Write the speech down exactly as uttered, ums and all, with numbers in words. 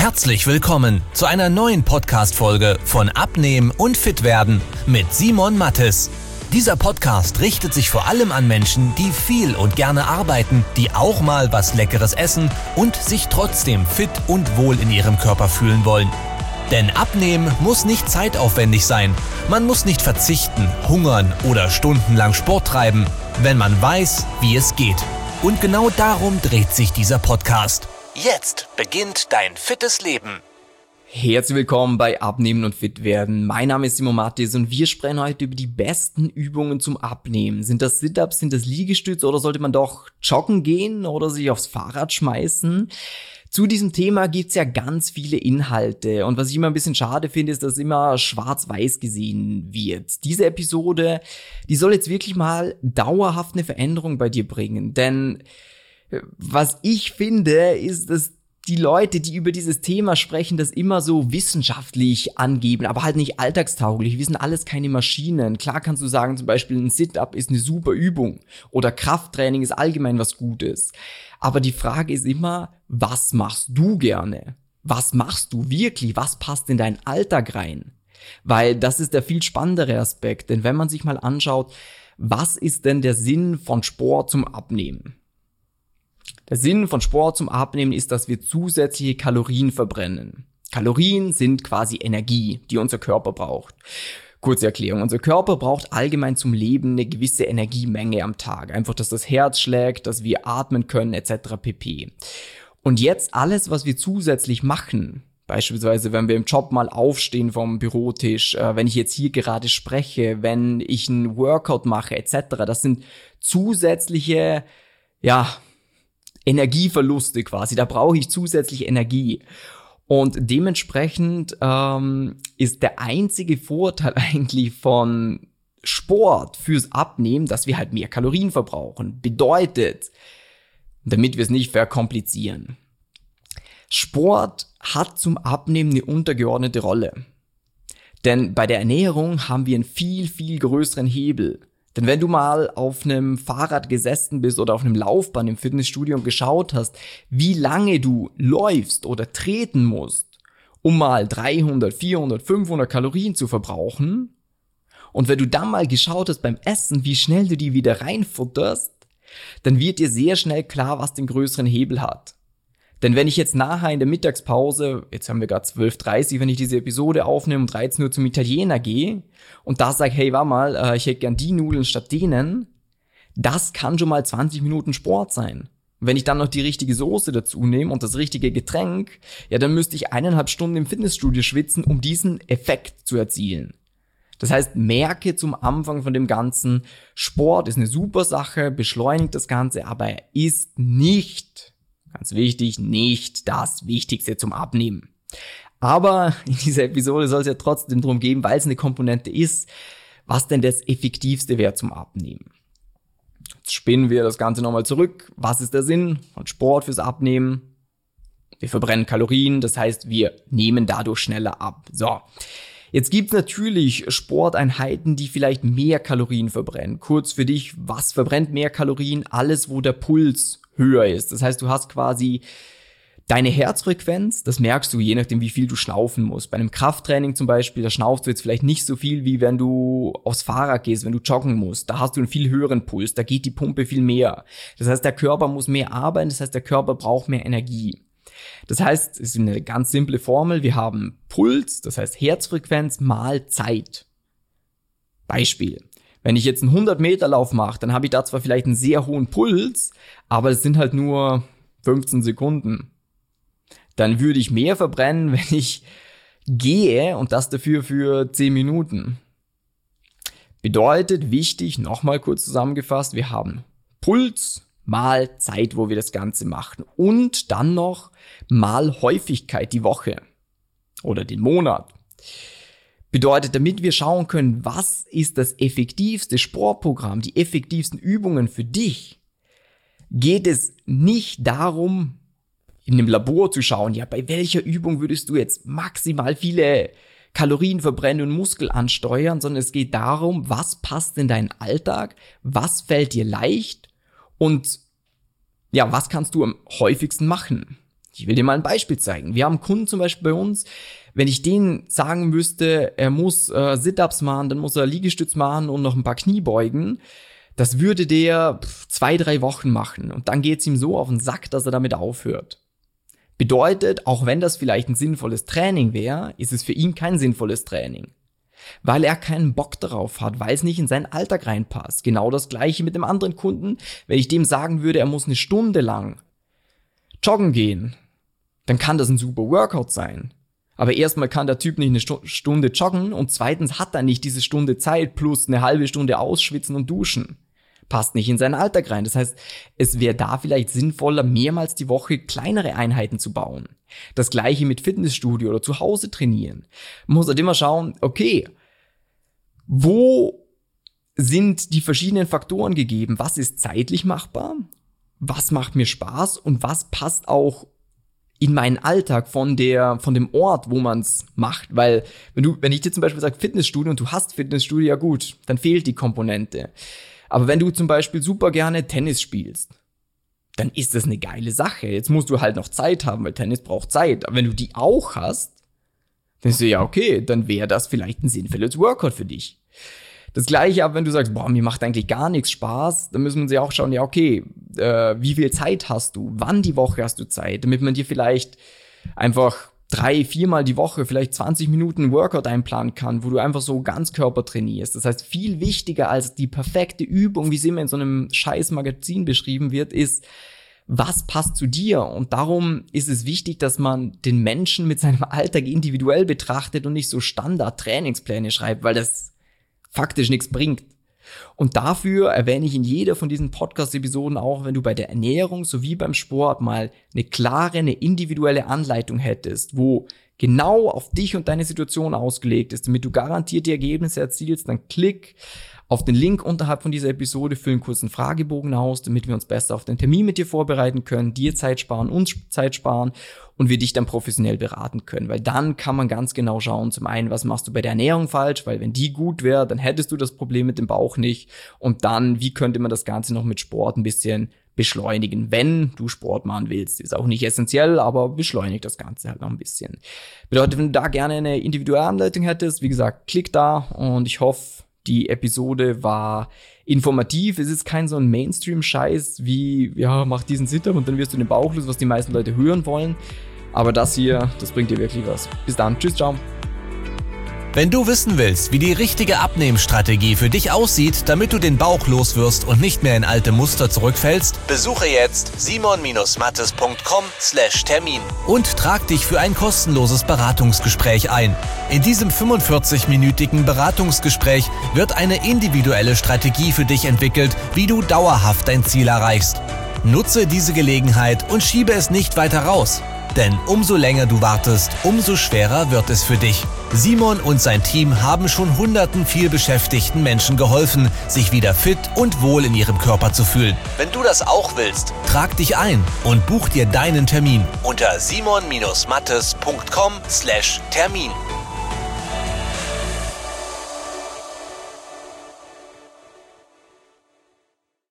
Herzlich willkommen zu einer neuen Podcast-Folge von Abnehmen und Fitwerden mit Simon Mattes. Dieser Podcast richtet sich vor allem an Menschen, die viel und gerne arbeiten, die auch mal was Leckeres essen und sich trotzdem fit und wohl in ihrem Körper fühlen wollen. Denn Abnehmen muss nicht zeitaufwendig sein. Man muss nicht verzichten, hungern oder stundenlang Sport treiben, wenn man weiß, wie es geht. Und genau darum dreht sich dieser Podcast. Jetzt beginnt dein fittes Leben. Herzlich willkommen bei Abnehmen und Fitwerden. Mein Name ist Simon Mattes und wir sprechen heute über die besten Übungen zum Abnehmen. Sind das Sit-Ups, sind das Liegestütze oder sollte man doch joggen gehen oder sich aufs Fahrrad schmeißen? Zu diesem Thema gibt's ja ganz viele Inhalte und was ich immer ein bisschen schade finde, ist, dass immer schwarz-weiß gesehen wird. Diese Episode, die soll jetzt wirklich mal dauerhaft eine Veränderung bei dir bringen, denn was ich finde, ist, dass die Leute, die über dieses Thema sprechen, das immer so wissenschaftlich angeben, aber halt nicht alltagstauglich. Wir sind alles keine Maschinen. Klar kannst du sagen, zum Beispiel ein Sit-Up ist eine super Übung oder Krafttraining ist allgemein was Gutes. Aber die Frage ist immer, was machst du gerne? Was machst du wirklich? Was passt in deinen Alltag rein? Weil das ist der viel spannendere Aspekt. Denn wenn man sich mal anschaut, was ist denn der Sinn von Sport zum Abnehmen? Der Sinn von Sport zum Abnehmen ist, dass wir zusätzliche Kalorien verbrennen. Kalorien sind quasi Energie, die unser Körper braucht. Kurze Erklärung, unser Körper braucht allgemein zum Leben eine gewisse Energiemenge am Tag. Einfach, dass das Herz schlägt, dass wir atmen können, et cetera pp. Und jetzt alles, was wir zusätzlich machen, beispielsweise wenn wir im Job mal aufstehen vom Bürotisch, äh, wenn ich jetzt hier gerade spreche, wenn ich einen Workout mache et cetera, das sind zusätzliche, ja, Energieverluste quasi, da brauche ich zusätzliche Energie. Und dementsprechend ähm, ist der einzige Vorteil eigentlich von Sport fürs Abnehmen, dass wir halt mehr Kalorien verbrauchen. Bedeutet, damit wir es nicht verkomplizieren, Sport hat zum Abnehmen eine untergeordnete Rolle. Denn bei der Ernährung haben wir einen viel, viel größeren Hebel. Denn wenn du mal auf einem Fahrrad gesessen bist oder auf einem Laufband im Fitnessstudio und geschaut hast, wie lange du läufst oder treten musst, um mal dreihundert, vierhundert, fünfhundert Kalorien zu verbrauchen, und wenn du dann mal geschaut hast beim Essen, wie schnell du die wieder reinfutterst, dann wird dir sehr schnell klar, was den größeren Hebel hat. Denn wenn ich jetzt nachher in der Mittagspause, jetzt haben wir gerade zwölf Uhr dreißig, wenn ich diese Episode aufnehme, um dreizehn Uhr zum Italiener gehe und da sage, hey, warte mal, äh, ich hätte gern die Nudeln statt denen, das kann schon mal zwanzig Minuten Sport sein. Und wenn ich dann noch die richtige Soße dazu nehme und das richtige Getränk, ja, dann müsste ich eineinhalb Stunden im Fitnessstudio schwitzen, um diesen Effekt zu erzielen. Das heißt, merke zum Anfang von dem Ganzen, Sport ist eine super Sache, beschleunigt das Ganze, aber er ist nicht, ganz wichtig, nicht das Wichtigste zum Abnehmen. Aber in dieser Episode soll es ja trotzdem darum gehen, weil es eine Komponente ist, was denn das Effektivste wäre zum Abnehmen. Jetzt spinnen wir das Ganze nochmal zurück. Was ist der Sinn von Sport fürs Abnehmen? Wir verbrennen Kalorien, das heißt, wir nehmen dadurch schneller ab. So. Jetzt gibt's natürlich Sporteinheiten, die vielleicht mehr Kalorien verbrennen. Kurz für dich, was verbrennt mehr Kalorien? Alles, wo der Puls höher ist. Das heißt, du hast quasi deine Herzfrequenz, das merkst du, je nachdem, wie viel du schnaufen musst. Bei einem Krafttraining zum Beispiel, da schnaufst du jetzt vielleicht nicht so viel, wie wenn du aufs Fahrrad gehst, wenn du joggen musst. Da hast du einen viel höheren Puls, da geht die Pumpe viel mehr. Das heißt, der Körper muss mehr arbeiten, das heißt, der Körper braucht mehr Energie. Das heißt, es ist eine ganz simple Formel, wir haben Puls, das heißt Herzfrequenz mal Zeit. Beispiel. Wenn ich jetzt einen hundert Meter Lauf mache, dann habe ich da zwar vielleicht einen sehr hohen Puls, aber es sind halt nur fünfzehn Sekunden. Dann würde ich mehr verbrennen, wenn ich gehe und das dafür für zehn Minuten. Bedeutet, wichtig, nochmal kurz zusammengefasst, wir haben Puls mal Zeit, wo wir das Ganze machen und dann noch mal Häufigkeit die Woche oder den Monat. Bedeutet, damit wir schauen können, was ist das effektivste Sportprogramm, die effektivsten Übungen für dich, geht es nicht darum, in einem Labor zu schauen, ja, bei welcher Übung würdest du jetzt maximal viele Kalorien verbrennen und Muskel ansteuern, sondern es geht darum, was passt in deinen Alltag, was fällt dir leicht und ja, was kannst du am häufigsten machen. Ich will dir mal ein Beispiel zeigen. Wir haben einen Kunden zum Beispiel bei uns, wenn ich denen sagen müsste, er muss äh, Sit-Ups machen, dann muss er Liegestütz machen und noch ein paar Kniebeugen, das würde der pff, zwei, drei Wochen machen. Und dann geht's ihm so auf den Sack, dass er damit aufhört. Bedeutet, auch wenn das vielleicht ein sinnvolles Training wäre, ist es für ihn kein sinnvolles Training. Weil er keinen Bock darauf hat, weil es nicht in seinen Alltag reinpasst. Genau das Gleiche mit dem anderen Kunden. Wenn ich dem sagen würde, er muss eine Stunde lang joggen gehen, dann kann das ein super Workout sein. Aber erstmal kann der Typ nicht eine Stunde joggen und zweitens hat er nicht diese Stunde Zeit plus eine halbe Stunde ausschwitzen und duschen. Passt nicht in seinen Alltag rein. Das heißt, es wäre da vielleicht sinnvoller, mehrmals die Woche kleinere Einheiten zu bauen. Das Gleiche mit Fitnessstudio oder zu Hause trainieren. Man muss halt immer schauen, okay, wo sind die verschiedenen Faktoren gegeben? Was ist zeitlich machbar? Was macht mir Spaß? Und was passt auch in meinen Alltag von der, von dem Ort, wo man es macht? Weil, wenn du, wenn ich dir zum Beispiel sage Fitnessstudio und du hast Fitnessstudio, ja gut, dann fehlt die Komponente. Aber wenn du zum Beispiel super gerne Tennis spielst, dann ist das eine geile Sache. Jetzt musst du halt noch Zeit haben, weil Tennis braucht Zeit. Aber wenn du die auch hast, dann ist ja okay, dann wäre das vielleicht ein sinnvolles Workout für dich. Das Gleiche aber, wenn du sagst, boah, mir macht eigentlich gar nichts Spaß, dann müssen wir uns ja auch schauen, ja okay, äh, wie viel Zeit hast du? Wann die Woche hast du Zeit? Damit man dir vielleicht einfach drei, viermal die Woche vielleicht zwanzig Minuten Workout einplanen kann, wo du einfach so Ganzkörper trainierst. Das heißt, viel wichtiger als die perfekte Übung, wie sie immer in so einem scheiß Magazin beschrieben wird, ist, was passt zu dir? Und darum ist es wichtig, dass man den Menschen mit seinem Alltag individuell betrachtet und nicht so Standard-Trainingspläne schreibt, weil das faktisch nichts bringt. Und dafür erwähne ich in jeder von diesen Podcast-Episoden auch, wenn du bei der Ernährung sowie beim Sport mal eine klare, eine individuelle Anleitung hättest, wo genau auf dich und deine Situation ausgelegt ist, damit du garantiert die Ergebnisse erzielst, dann klick auf den Link unterhalb von dieser Episode, füll einen kurzen Fragebogen aus, damit wir uns besser auf den Termin mit dir vorbereiten können, dir Zeit sparen, uns Zeit sparen und wir dich dann professionell beraten können. Weil dann kann man ganz genau schauen, zum einen, was machst du bei der Ernährung falsch, weil wenn die gut wäre, dann hättest du das Problem mit dem Bauch nicht. Und dann, wie könnte man das Ganze noch mit Sport ein bisschen beschleunigen, wenn du Sport machen willst. Ist auch nicht essentiell, aber beschleunigt das Ganze halt noch ein bisschen. Bedeutet, wenn du da gerne eine individuelle Anleitung hättest, wie gesagt, klick da und ich hoffe, die Episode war informativ. Es ist kein so ein Mainstream-Scheiß wie, ja, mach diesen Sit-Up und dann wirst du den Bauch los, was die meisten Leute hören wollen. Aber das hier, das bringt dir wirklich was. Bis dann. Tschüss, ciao. Wenn du wissen willst, wie die richtige Abnehmstrategie für dich aussieht, damit du den Bauch loswirst und nicht mehr in alte Muster zurückfällst, besuche jetzt simon mattes punkt com slash Termin und trag dich für ein kostenloses Beratungsgespräch ein. In diesem fünfundvierzig-minütigen Beratungsgespräch wird eine individuelle Strategie für dich entwickelt, wie du dauerhaft dein Ziel erreichst. Nutze diese Gelegenheit und schiebe es nicht weiter raus. Denn umso länger du wartest, umso schwerer wird es für dich. Simon und sein Team haben schon hunderten vielbeschäftigten Menschen geholfen, sich wieder fit und wohl in ihrem Körper zu fühlen. Wenn du das auch willst, trag dich ein und buch dir deinen Termin unter simon mattes punkt com slash Termin.